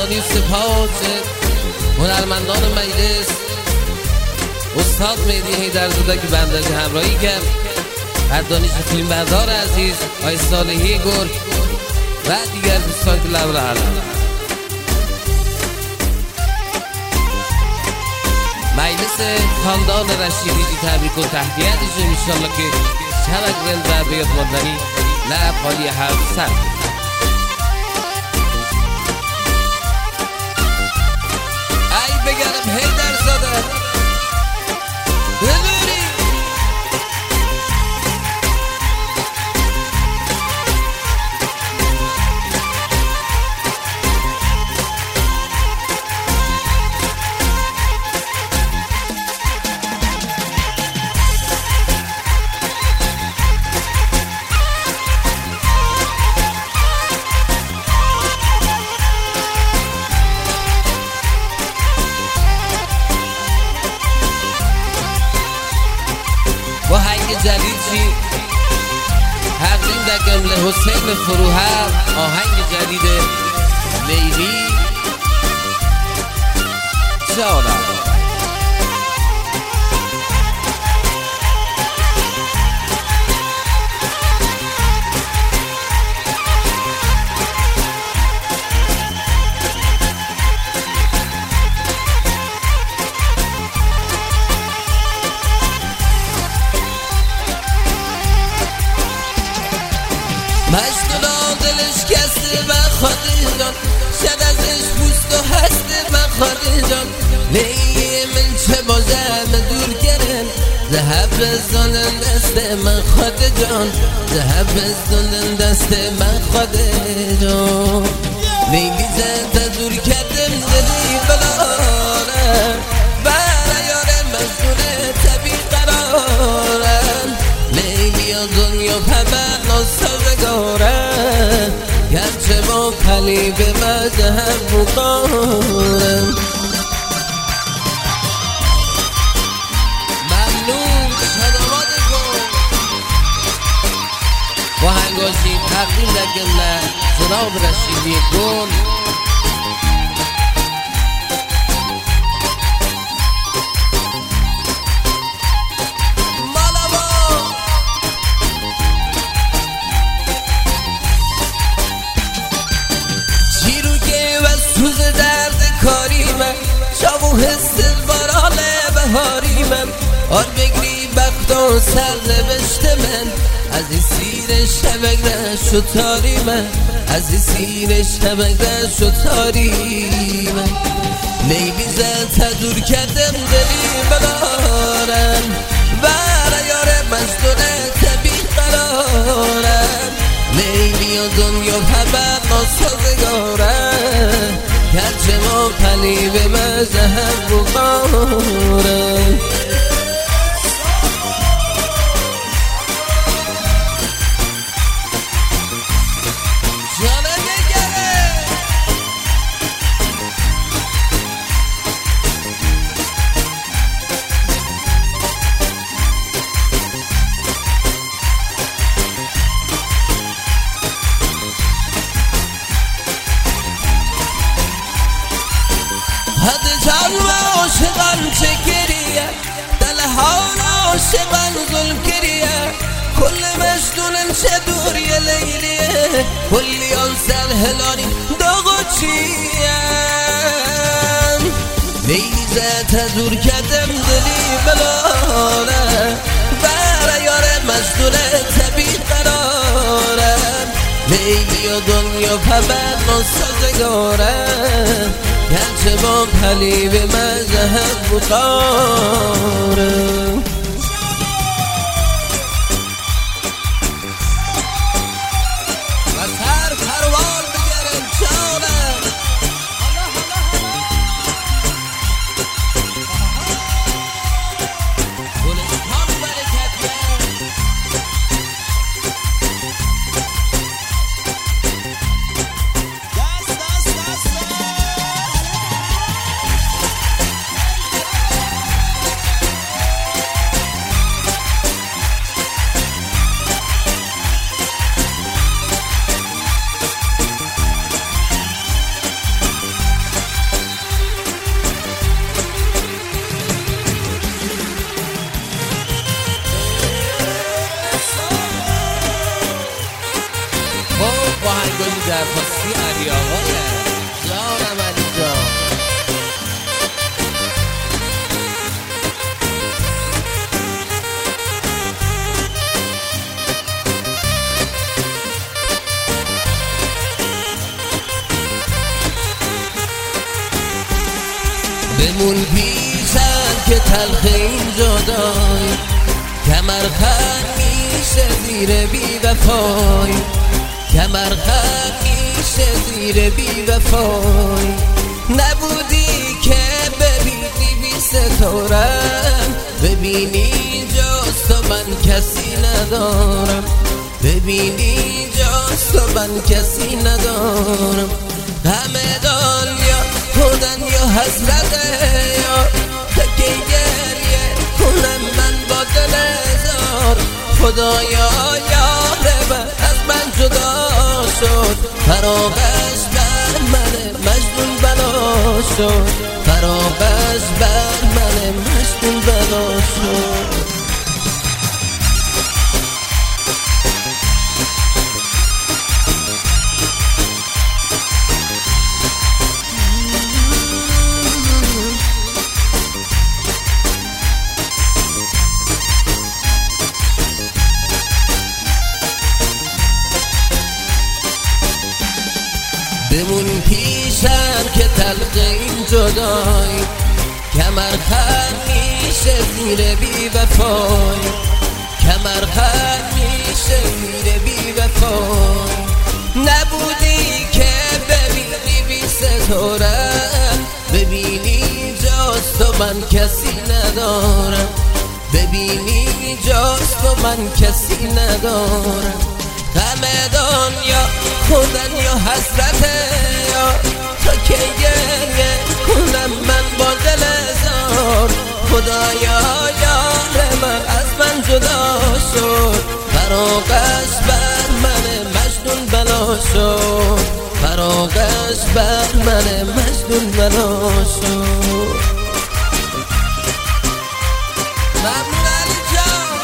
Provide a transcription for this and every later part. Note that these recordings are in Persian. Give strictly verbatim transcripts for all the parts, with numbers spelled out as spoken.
قدردانی سپاس هنرمندان مجلس، استاد مهدی حیدرزاده که بنده همراهی کرد، قدردانی فیلم بردار عزیز آقای صالحی گل و دیگر دوستان که لب العالم. مجلس خاندان رشیدی تبریک و تهدیه‌اش انشالله که چرک رند و بیاد ماندنی لب حالی هر سر. ای بگرم حیدرزاده بنوری با هنگ جدید چی تقدیم در جمله حسین فروهر آهنگ جدید لیلی جانم. مشتلا دلش کسته و خاطر جان شد ازش پوست و هسته و خاطر جان لیلی من چه بازم دور کردن ذهب بزنن دست من خاطر جان ذهب بزنن دست من خاطر جان لیلی زد دور کردم دلی بلارم برای یارم مشغول طبی قرارم لیلی و دنیا پبر ناسازگارم گرچه با پلی به مذهب بخارم. ممنون صدامات کن با هنگاشی تقدیم در جمله جناب رشیدی گل سوز درد کاری من شابو حس بارال بهاری من آن بگری بخت و سر نوشت من از این سیر شبک نشد تاری من از این سیر شبک نشد تاری من لیلی زد تدور کردم دلی بلارم برای یار مزدون طبی قرارم لیلی و دنیا خبر ناسازگارم گرچه ما پلی به مذهب بخارم. جانم نگره حد جان و عاشقان چه گریه دلهان عاشقان ظلم گریه کل مجدونن چه دوری لیلیه کلی آن سر هلانی داغو چیم لیلی زد دور کردم دلی بلانه برای یار مجدون طبی قرارم لیلی و دنیا خبر ناسازگارم گرچه با پلی به مذهب بخارم. و سر پروال بگرم جانم گلستان برکت درخواستی علی آقایه جانم علی جان. بمون پیشن که تلخ این جدای کمر خم میشه زیر بی وفای کمر خم میشه زیر بی وفای نبودی که ببینی بی ستارم ببینی جاست و من کسی ندارم ببینی جاست و من کسی ندارم همه دنیا خودن یا حسرته یا که گریه کنم من با دل هزار خدایا یار من از من جدا شد فراغش بر من مجنون بلا شد فراغش بر من مجنون بلا شد. بمون پیشم که تلق این جدای کمر خم میشه زیر بی وفای کمر خم میشه زیر بی وفای نبودی که ببینی بی ستارم ببینی جاست و من کسی ندارم ببینی جاست و من کسی ندارم همه دنیا خودن یا حسرته یا تا که گریه کنم من با دل هزار خدایا یار من از من جدا شد فراغش بر من مجنون بلا شد فراغش بر من مجنون بلا شد. ممنون علی جان.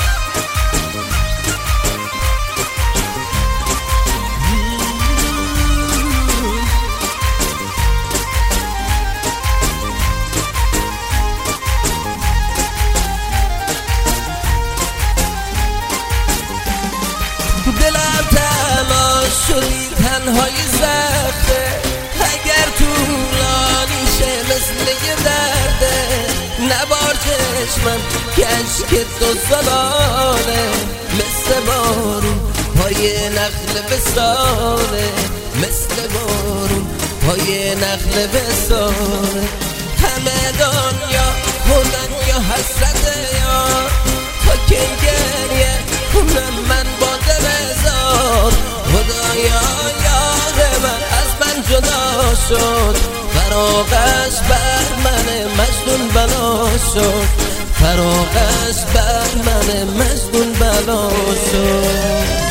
دلم تماس شدی تنهای سخته اگر طولانی شه مثل یه درده نبار چشمم که عشق تو زبانه مثل بارون پای نخل بسانه مثل بارون پای نخل بسانه همه دنیا خودن یا حسرته یا تا که گریه کنم من با دل هزار خدایا یار من از من جدا شد فراغش بر من مجنون بلا شد فراغش بر من مجنون بلا شد.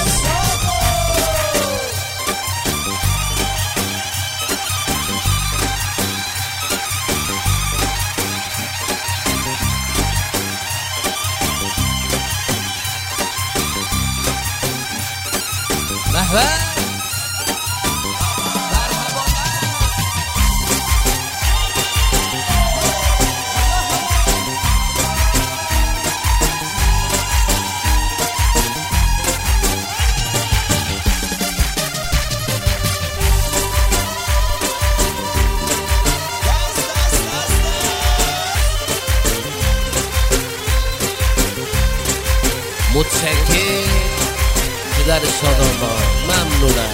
متشکر پدر شاداباد ممنونم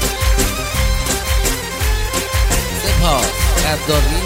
سپاس قدردانی.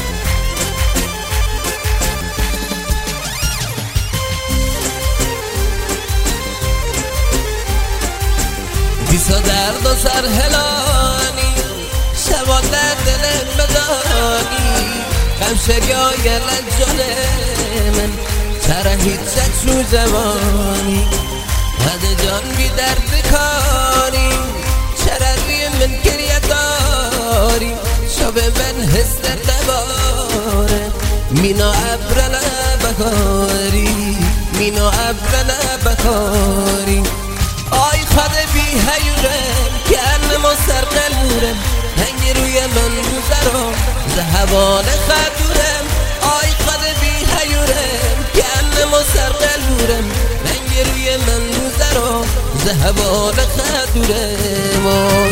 بیسا درد و سر هلانی شبا در دل بدانی غم شریای لجان من سر هیچ چشم زمانی هد جان بی درد کاری شرری من گریه داری شب من حس در دواره مینا ابرل بکاری مینا ابرل بکاری آی خود بی هیورم گرم و سرقل مورم هنگ روی من روزرم زهوال خدورم آی خود بی هیورم گرم و سرقل مورم هنگ روی من روزرم زهوال خدورم آی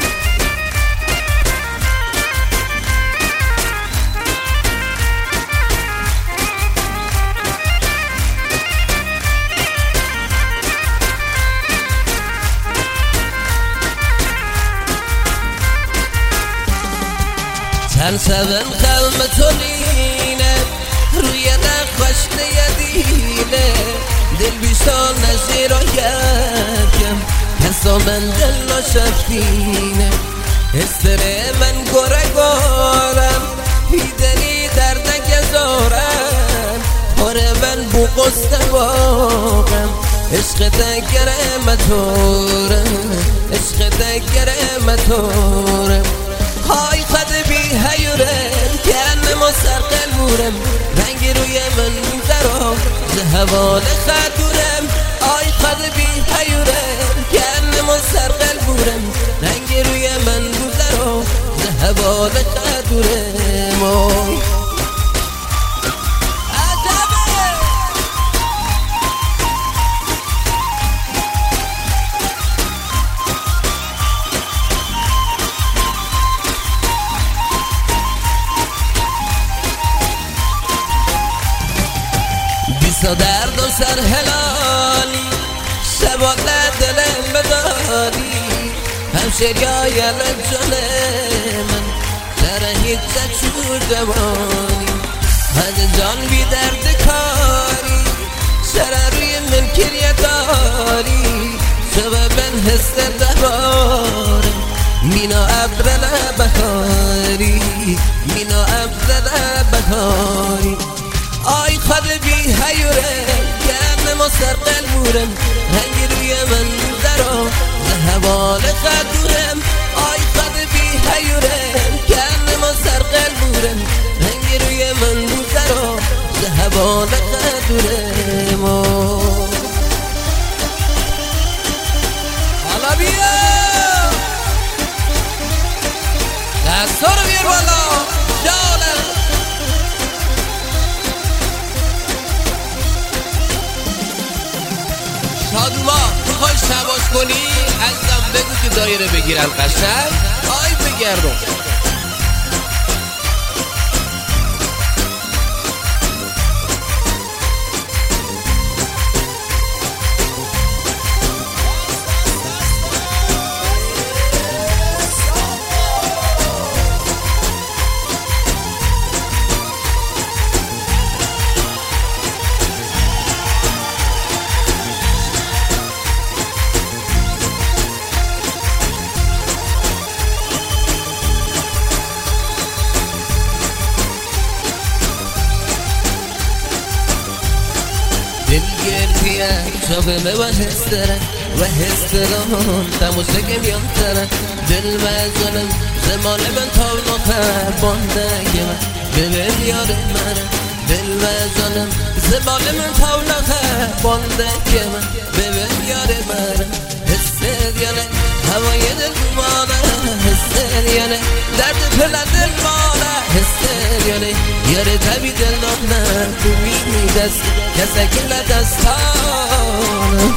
چند سبن خلم تولینه روی نخوش نیدیله دل بیشتر نشیر و گرکم کسا من دل و شفتینه استره من گره گارم هیدنی در نگذارم آره من بو قصد باقم عشق دگره مطورم عشق دگره مطورم های خد بی هیورم گرم و سرقل مورم رنگ روی من میذارم زهوال خدورم آی خد بی هیورم گرم و سرقل مورم رنگ روی من میذارم زهوال خدورم آی بیسا درد و سر هلالی شبات دلم بداری همشریای لجان من در هیچ چور جوانی هد جان بی درد کاری سر روی من کریه داری سببن هست دبارم مینا ابرل بخاری مینا ابرل بخاری آی خود بی هیورم گرم و سرقل مورم رنگ روی من درم زهوال خدورم آی خود بی هیورم گرم و سرقل مورم رنگ روی من درم زهوال خدورم حالا بیا دستا رو بیار بالا جانم شادوما میخوای شباش کنی ازم بگو که دایره بگیرن قشنگ آی بگردم دلگردیه شاقمه و هستره و هستران تموشه که میانتره دل مزالم زمان من تاوناخه بانده من ببین یار من دل مزالم زمان من تاوناخه بانده من ببین یار من هستر یانه هوای دل مانه هستر یانه درد پل دل مانه هستر یانه یاره تبی دل نامه ببینی دست کسکیل دستانه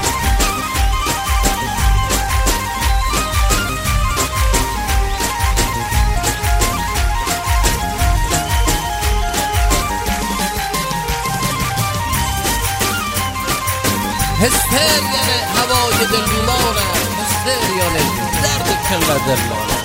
هستر یانه هوای دل بیمانه هستر یانه درد کل دل مانه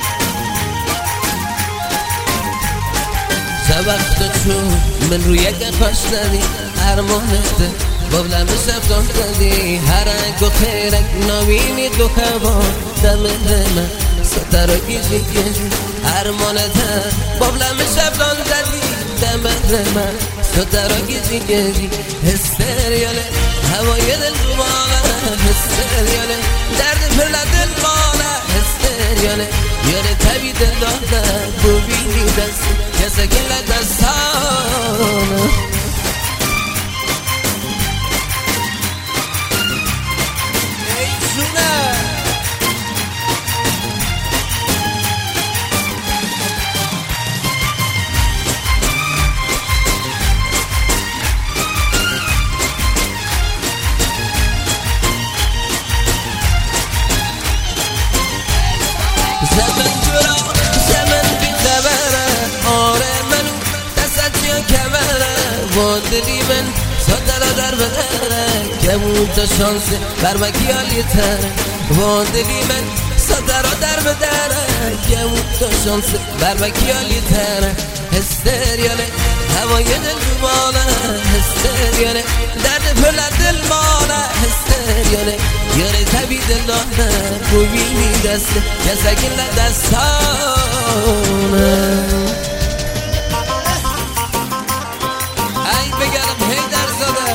وقت چون من روی یک خوش ندی ارمانته بابلم شفتان دادی هرک و خیرک نامینی دو خوان دم من ستاره گیجی گیجی ارمانته بابلم شفتان دادی دم من ستاره گیجی گیجی هستریانه هوای دل ماله هستریانه درد پل دل ماله هستریانه یاره تبی دل داده ببینی دست کسا گل دستانه ای جونه بدره که اون تا شانس برمکی آلی تره واندلی من صدرا در بدره که اون تا شانس برمکی آلی تره هستریانه هوای دل دوباره هستریانه درد پل دل مانه هستریانه یاره تبی دل داره بوینی دسته کسکی ندستانه ای بگرم هی در زده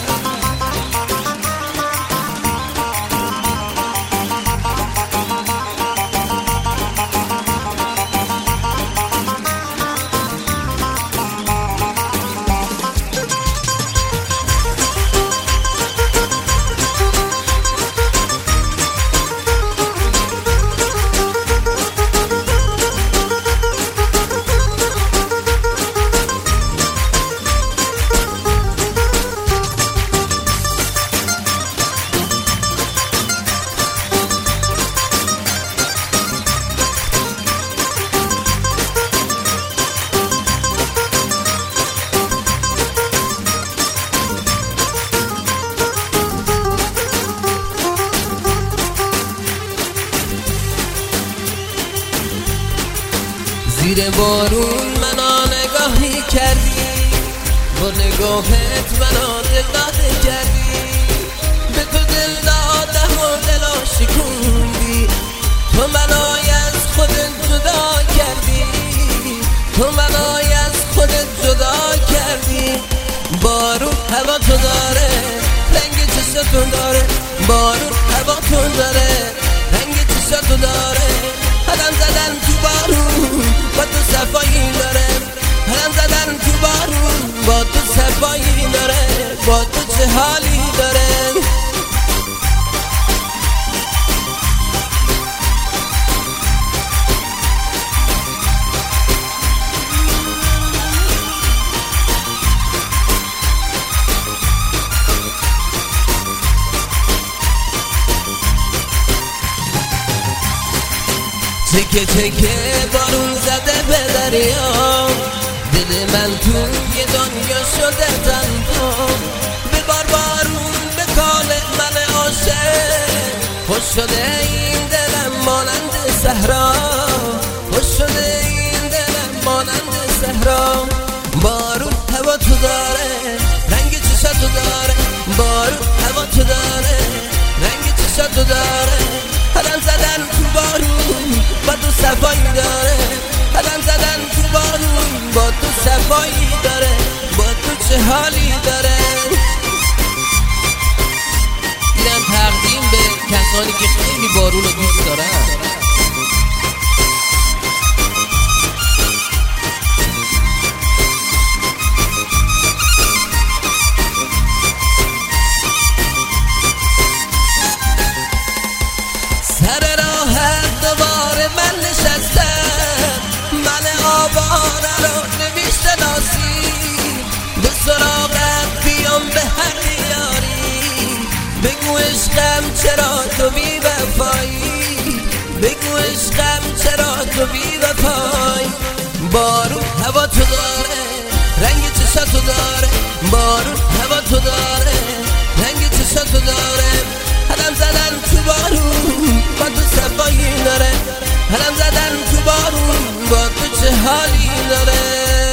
زیر بارون منو نگاهی کردی با نگاهت منو دلداده کردی به تو دل دادم و دلا شکوندی تو منای از خودت جدا کردی تو منای از خودت جدا کردی بارون هوا تو داره رنگ چشتون داره بارون هوا تو داره رنگ چشتون داره قدم زدن تو بارون با تو صفایی داره قدم زدن تو بارون با تو صفایی داره با تو چه حالی داره چکه چکه بارون زده به دریا دل من توی دنیا شده تنها به بار بارون به کال من عاشق خوش شده این دلم مانند صحرا خوش شده این دلم مانند صحرا بارون هوا تو داره رنگ چشاتو داره بارون هوا تو داره رنگ چشاتو داره قدم زدن تو بارون با تو صفایی داره قدم زدن تو بارون با تو صفایی داره با تو چه حالی داره اینم تقدیم به کسانی که خیلی بارون رو دوست دارن سر راحت دوباره من نشستم من آواره رو نمیشناسی به سراغت بیام به هر یاری بگو عشقم چرا تو بی وفایی بگو عشقم چرا تو بی وفایی بارون هوا تو داره رنگ چشاتو داره بارون هوا تو داره رنگ چشاتو داره قدم زدن تو بارون با تو صفایی داره قدم زدن تو بارون با تو چه حالی داره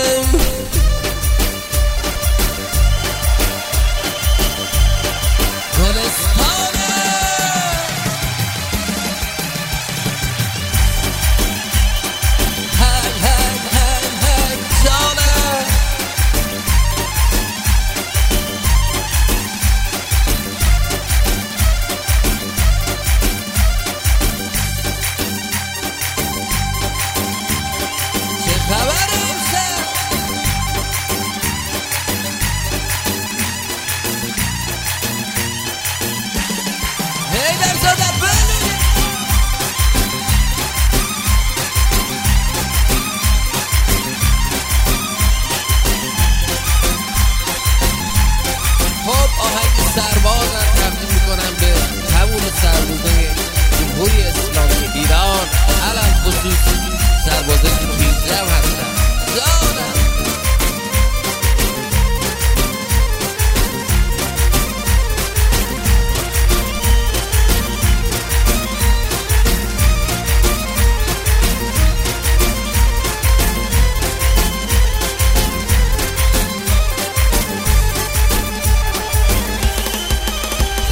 گلستانه هر هر هر هر جانه چه خبر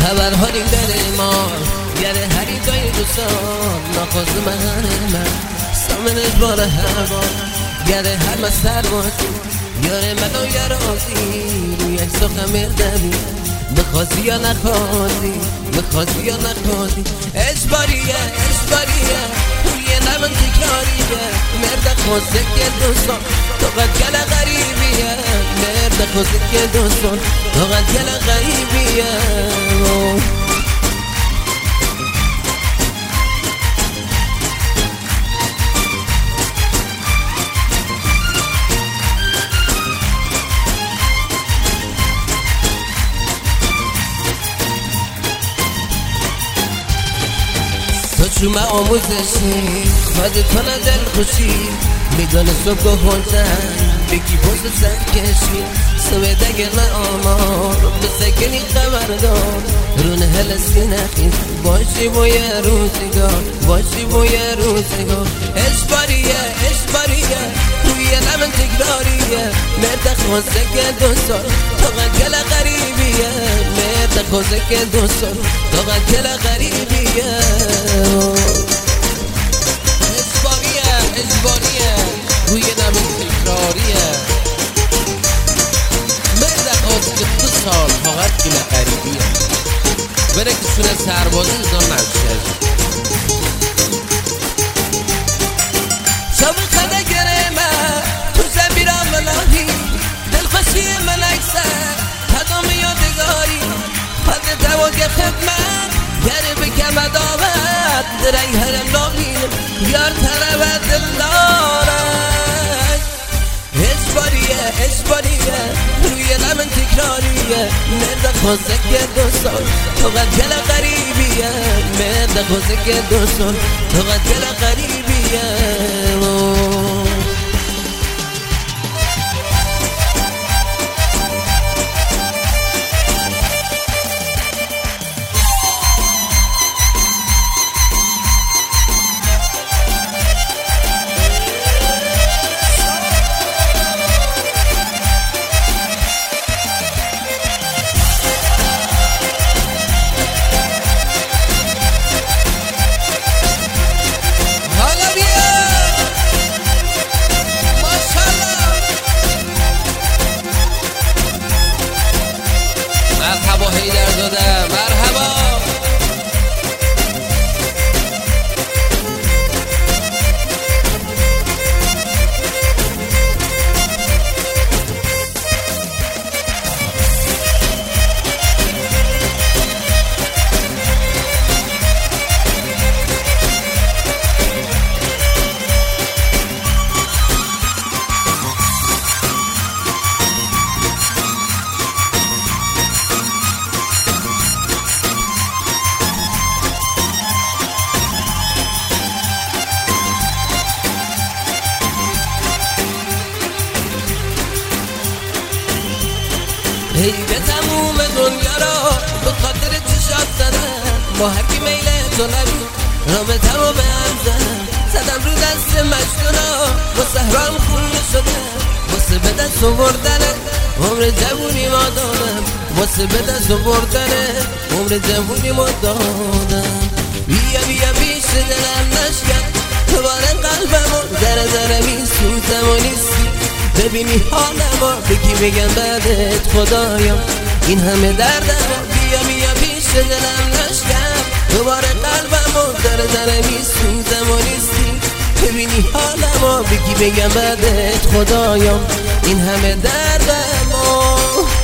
خبرها این داره ما یاره هری دایی دوستان ناخواست من من سامن اجبار هر بار یاره هر مستر باتی یاره منو یرازی روی اجزا خمیر دمی بخواستی یا نخواستی بخواستی یا نخواستی اجباریه اجباریه روی نمن تکراریه مرد خواسته که دوستان تو قد گل غریبیه مرد خواسته که دوستان تو قد گل غریبیه تو چومه آموزشی خواهد کنه دل خوشی میگانه صبح و هنزن بگی پوز سر کشی سویده گرم آمار به سکنی خبردار رونه هلستی نخیز باشی بوی روزگار باشی بوی روزگار اجباریه اجباریه روی نمن تکراریه مرد خواسته که دوستان تو قد گل غریبیه مرد خواسته که دوستان تو قد گل غریبیه اجباریه اجباریه روی نمن تکراریه مرد خواسته که دو سال فقط گل غریبیه بره که چونه سربازی نظام مرشد شب خده گرمه تو زمیرم ملاهی دلخوشی ملکسه قدام یادگاری پد دواج خدمت گره بکم داوت دری هرم نامین یار طرف دل دارد اجباریه اجباریه روی نمن تکراریه مرد خواسته که دوستان تو قد گل غریبیه مرد خواسته که دوستان تو قد گل غریبیه مرحبا هیدر زاده مرحبا ای به تموم دنیا را به خاطر چشات زدم با هر کی میل تو نبود رابطه رو به هم زدم زدم رو دست مجنونا با سهرام خونه شدم واسه به دست آوردنه عمر جوونی ما دادم واسه به دست آوردنه عمر جوونی ما دادم بیا بیا پیش دلم نشکن دوباره قلبمو ذره ذره میسوزم و نیستی ببینی حالمو بگی بگم بعدت خدایا این همه دردمو بیا بیا پیش دلم نشکن دوباره قلبمو ذره ذره میسوزم و نیستی ببینی حالمو بگی بگم بعدت خدایا این همه دردمو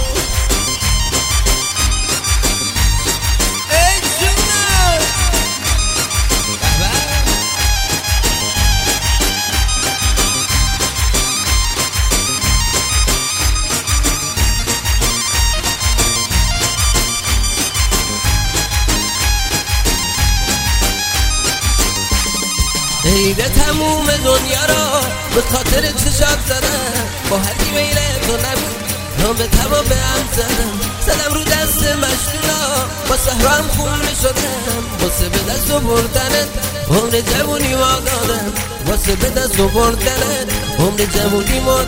ای به تموم دنیا را به خاطر چشات زدم با هر کی میل تو نبود رابطه رو به هم زدم زدم رو دست مجنونا با سهرام خونه شدم واسه به دست آوردنت عمر جوونی ما دادم واسه به دست آوردنت عمر جوونی ما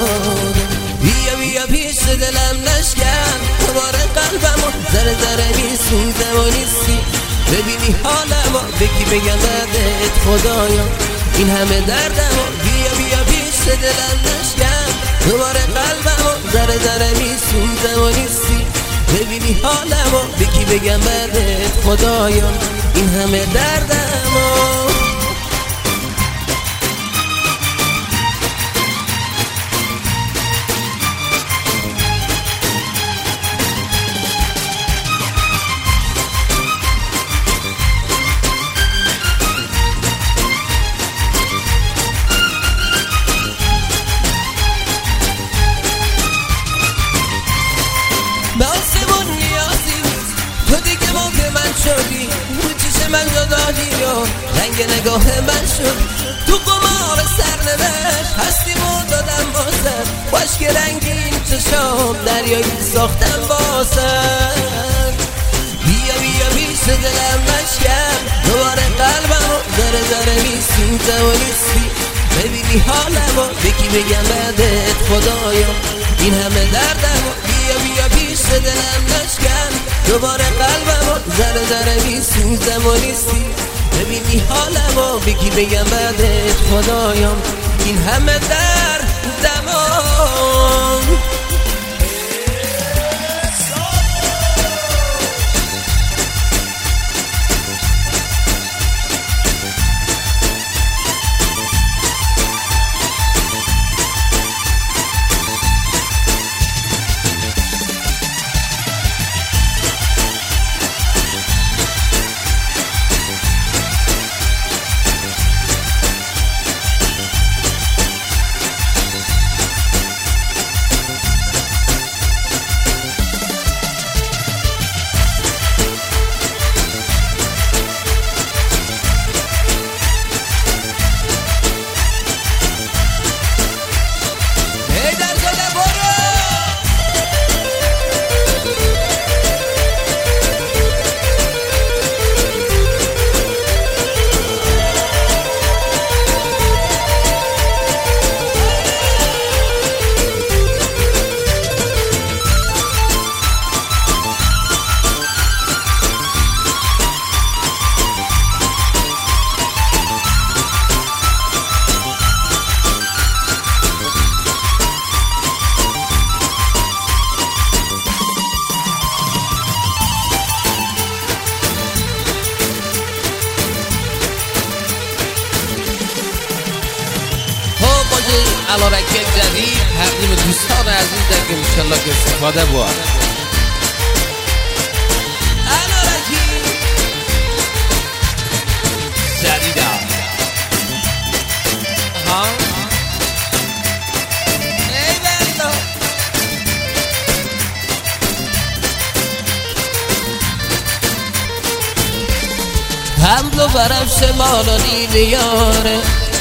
دادم بیا بیا پیش دلم نشکن دوباره قلبمو ذره ذره میسوزم و نیستی. ببینی حالمو بگی بگم بعدت خدایا این همه دردمو بیا بیا پیش دلم نشکن دوباره قلبمو ذره ذره میسوزم و نیستی. ببینی حالمو بگی بگم بعدت خدایا این همه دردمو. به آسمون نیازی نیست تو دیگه موقع من شدی رو چشم من جدایی و رنگ نگاه من شد تو قمار سرنوشت هستیمو دادم بازم باشک رنگین چشام دریایی ساختم بازم. بیا بیا پیش دلم مشکم دوباره قلبمو ذره ذره میسوزم و نیستی. ببینی حالمو بگی بگم بعدت خدایا این همه دردمو بیا بیا پیش دلم نشکن دوباره قلبمو ذره ذره میسوزم و نیستی. ببینی حالمو بگی بگم بعدت خدایا این همه دردمو. علارک جدید تقدیم دوستان عزیز در که انشالله که استفاده بود. علارکی جدید ها ای بندو حمل و برفش مالا نیل یاره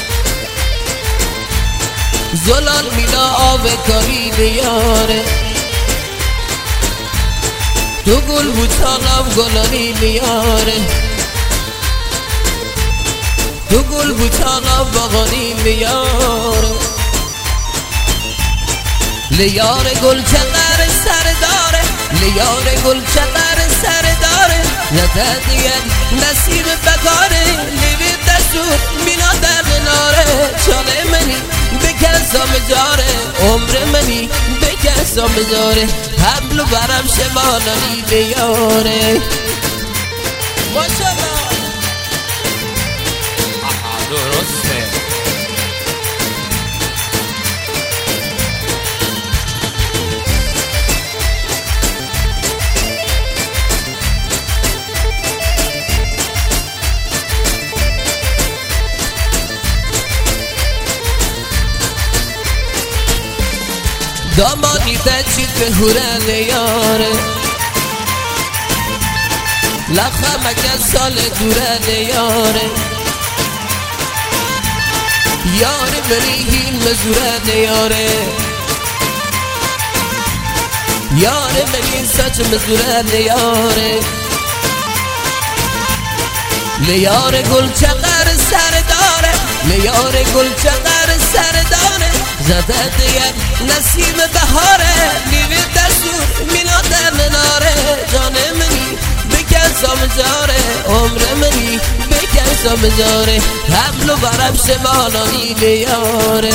زلال میلا آب کاری لیاره تو گل بوتانم گلانی لیاره تو گل بوتانم باغانی لیاره لیاره گل چقدر سر داره لیاره گل چقدر سر داره نده دیگر نصیب بکاره لیوی دستور مینا در ناره چاله منی بکسام جاره عمر منی بکسام جاره حبل و برم شمالانی بیاره ماشالله. آها درسته. دامانی تجید به هورن یاره لخم اگر سال دورن یاره یاره بری هین مزورن یاره یاره بری ساچ مزورن یاره لیاره گل چقدر سر داره لیاره گل چقدر سر داره زده دیگر نسیم بهاره لیوی دستور مینا در مناره جان منی حساب بذاره حمل و برم شمالانی لیاره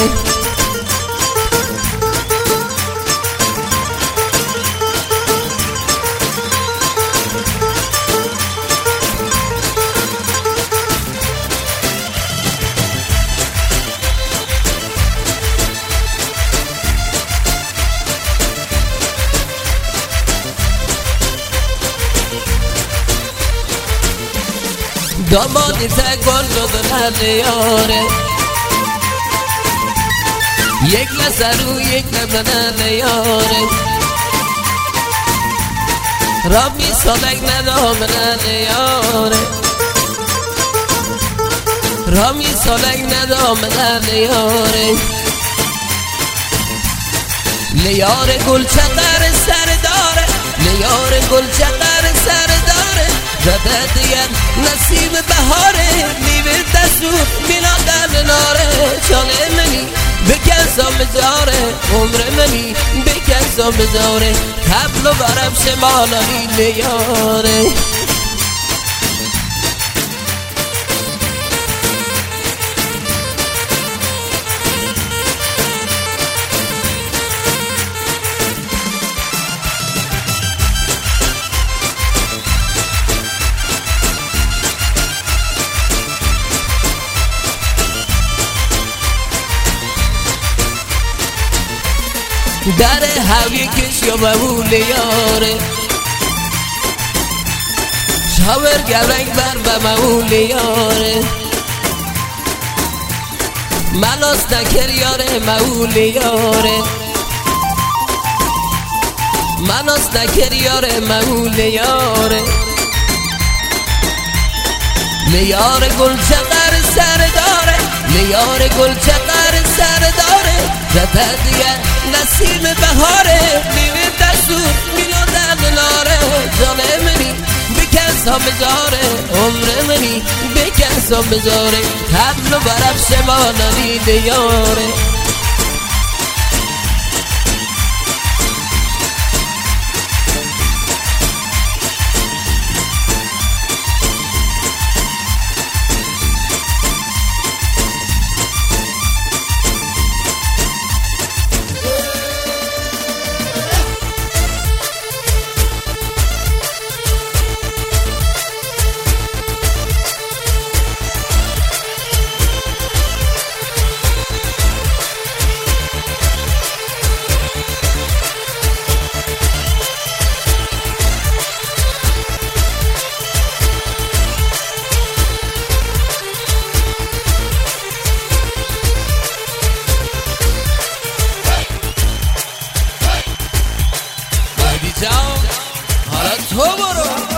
دامادی تگل رو دلن یاره یک لسر و یک نمنن یاره رامی سالک ندامنن یاره رامی سالک ندامنن یاره لیاره گل چقدر سر داره لیاره گل چقدر سر داره زده دیگر نسیم بهاره میوه دستور میلادن ناره چاله منی بکسا بزاره عمر منی بکسا بزاره حبل و برم شمالانی لیاره در هوی کش یا بهول یاره شاور گلنگ بر و مهول یاره ملاس نکر یاره مهول یاره ملاس نکر یاره مهول یاره لیار گل چقدر سر داره لیار گل چقدر سر داره زده دیگه نسیم بهاره میوه دستور میلادن ناره جانه منی بکسا بزاره عمر منی بکسا بزاره حبل و برم شمالانی لیاره حالا تو برو